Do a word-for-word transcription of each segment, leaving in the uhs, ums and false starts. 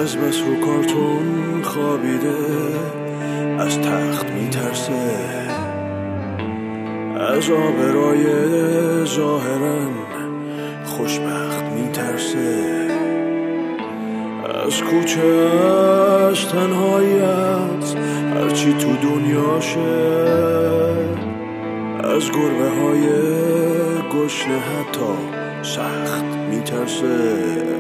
از بس رو کارتون خوابیده، از تخت میترسه، از آبرای ظاهرا خوشبخت میترسه، از کوچه، از تنهاییت، هرچی تو دنیاشه، از گربه های گشنه حتی سخت میترسه.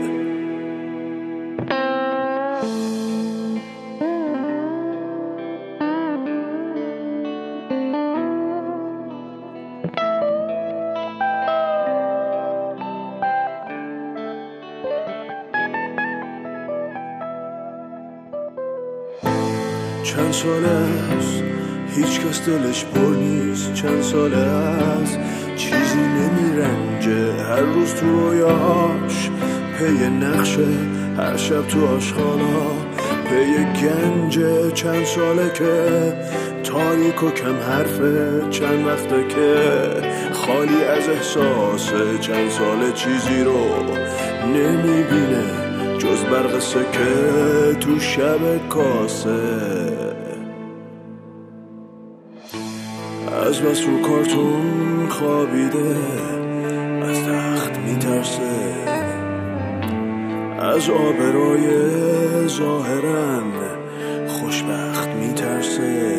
چند ساله است هیچ کس دلش پر نیست، چند ساله است چیزی نمیرنجه، هر روز تو رویاش پی نقشه، هر شب تو آشخانا پی گنجه. چند ساله که تاریک و کم حرفه، چند وقته که خالی از احساسه، چند ساله چیزی رو نمیبینه جز برق سکه تو شب کاسه. از بس رو کارتون خوابیده، از تخت میترسه، از آبرای ظاهرا خوشبخت میترسه،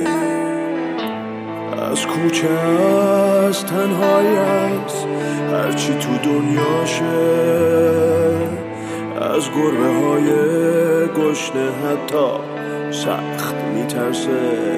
از کوچه، از تنهاییت، هرچی تو دنیاشه، از گربه های گشنه حتی سخت میترسه.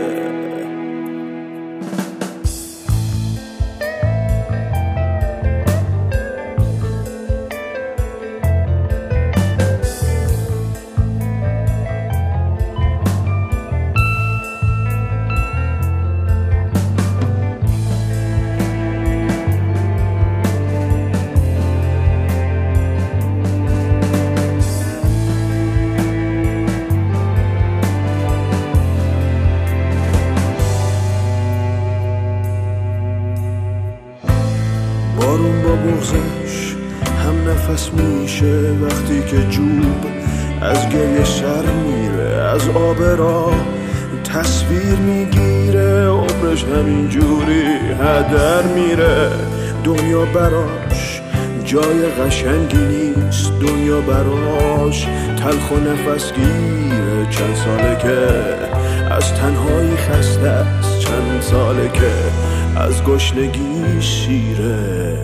بارون با بغضش هم نفس میشه، وقتی که جوب از گریه سر میره، از آبرا تصویر میگیره، عمرش همین جوری هدر میره. دنیا براش جای قشنگی نیست، دنیا براش تلخ و نفس گیره. چند ساله که از تنهایی خسته است، چند ساله که از گشنگی شیره.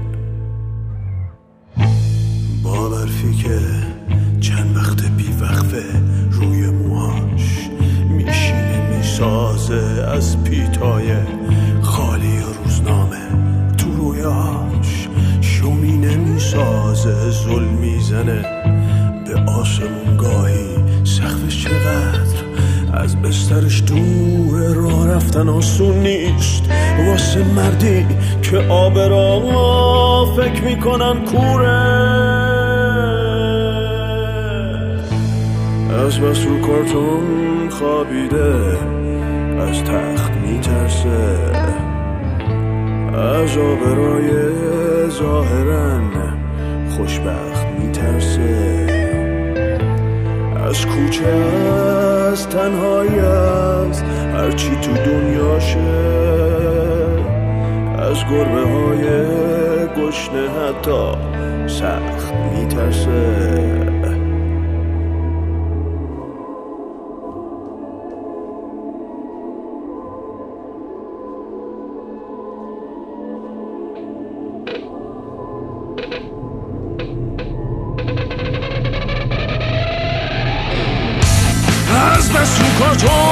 با برفی که چند وقت بی وقفه روی موهاش میشینه میسازه، از پیتای خالی روزنامه تو رویاش شومینه میسازه، ظلم میزنه به آسمون گاهی، سقفش چقدر از بسترش دوره، راه رفتن آسون نیست واسه مردی که آبرا فکر میکنن کوره. از بس رو کارتون خوابیده، از تخت میترسه، از آبرای ظاهرا خوشبخت میترسه، از کوچه، از تنهاییت، هرچی تو دنیاشه، از گربه های گشنه حتی سخت میترسه. از بس رو کارتون